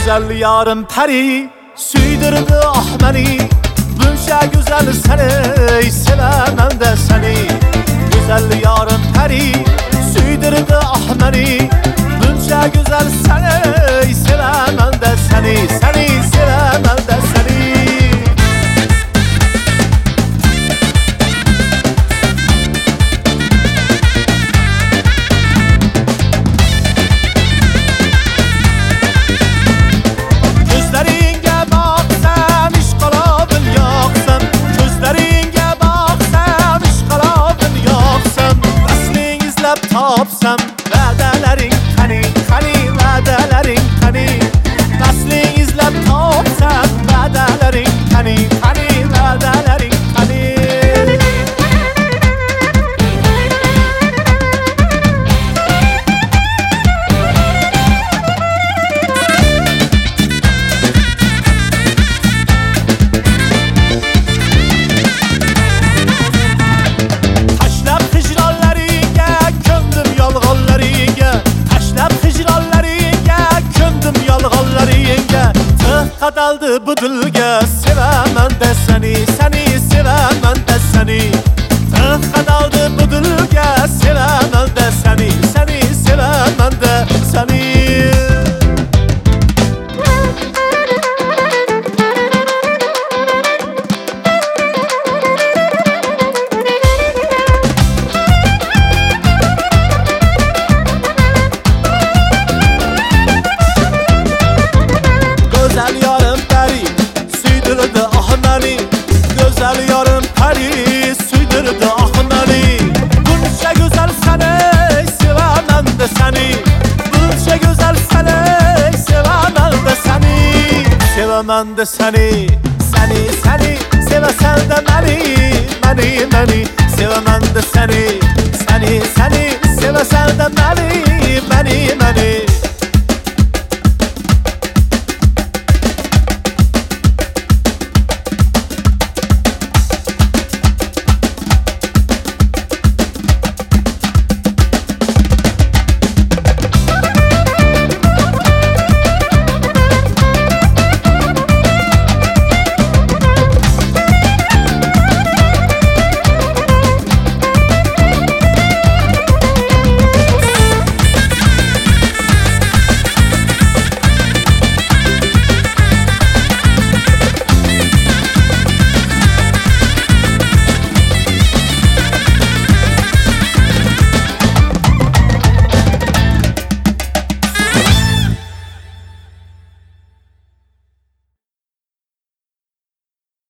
Güzel yarım peri süydürdü ah beni. Bunca güzel seni sevemem de seni. Güzel yarım peri süydürdü ah beni. Bunca güzel seni sevemem de seni. Seni sevemem de seni. Tapsam vədələrin qani, qani vədələrin qani. Nəslin izləb tapsam vədələrin qani, qani vədələrin qani. Qadaldı bu dilga sevemem de seni, seni sevemem de seni. Qadaldı bu dilga sevemem de seni, seni sevemem de seni. Güzel yarım peri süydürdü ah beni. Güzel yarım peri süydürdü ah beni. Bunca güzel seni sevemem de seni. Bunca güzel seni sevemem de seni. Sevemem de seni. Seni seni sevesen de beni. Beni beni sevemem de seni. Seni seni